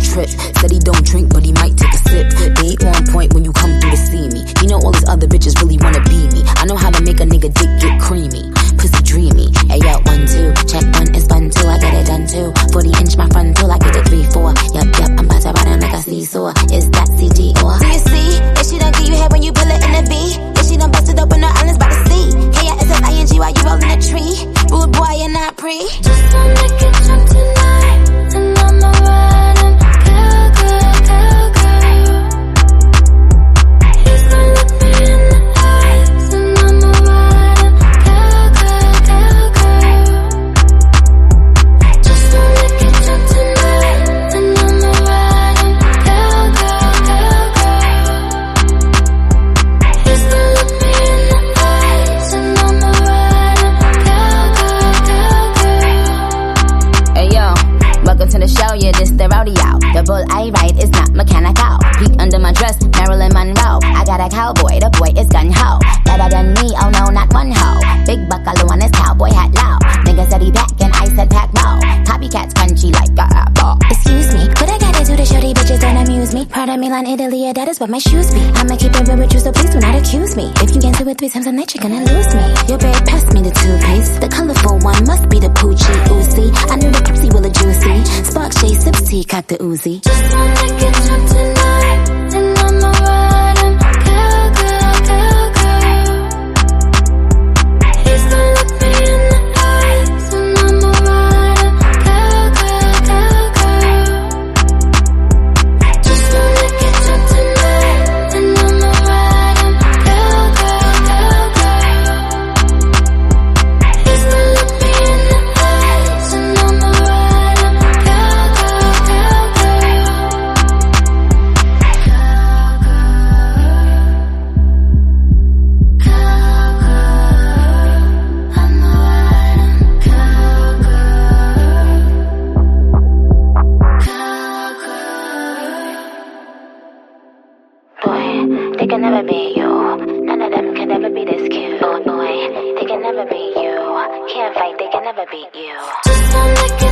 trip. Said he don't drink, but he might take a sip. He ain't on point when you come through to see me. He know all these other bitches really wanna be me. I know how to make a nigga dick get creamy. Pussy dreamy. Hey yo, 1, 2, check 1 is fun too. I get it done too. 40-inch my front till I get it 3, 4. Yup, I'm about to ride him like a seesaw. Is that CT or? Do you see? If she don't give you head when you pull it in the V. If she don't bust it up in the islands by the sea. K-I-S-L-I-N-G while you rollin' a tree. Rude boy and not pre. Just wanna get drunk tonight, and I'ma ride him. He's gonna look me in the eyes, and I'ma ride him. Just wanna get drunk tonight, and I'ma ride him. He's gonna look me in the eyes, and I'ma ride him. Hey yo, welcome to the show, yeah, this the rodeo. The bull I ride is not mechanical. Peek under my dress, Marilyn Monroe. I got a cowboy, the boy is gun-ho. Better than me, oh no, not one ho. Big buckaloo on his cowboy hat low. Nigga said he back and I said pack low. Copycats punchy like a apple. Excuse me, what I gotta do to show these bitches don't amuse me? Prada, Milan, Italy, yeah, that is what my shoes be. I'ma keep it real with you, so please do not accuse me. If you get to it 3 times a night, you're gonna lose me. Your babe passed me the toothpaste. The colorful one must be the Poochie Uzi. I knew the Pepsi will a juicy. Spark J, Sip T, cock the Uzi. Just wanna get drunk tonight, and I'ma ride him. He's gonna look me in the eyes, and I'ma ride him. Just wanna get drunk tonight, and I'ma ride him. He's gonna look me in the eyes, and I'ma ride him. Boy, they can never be you. None of them can ever be this cute. Oh boy, they can never be you. Can't fight, they can never beat you. Just wanna get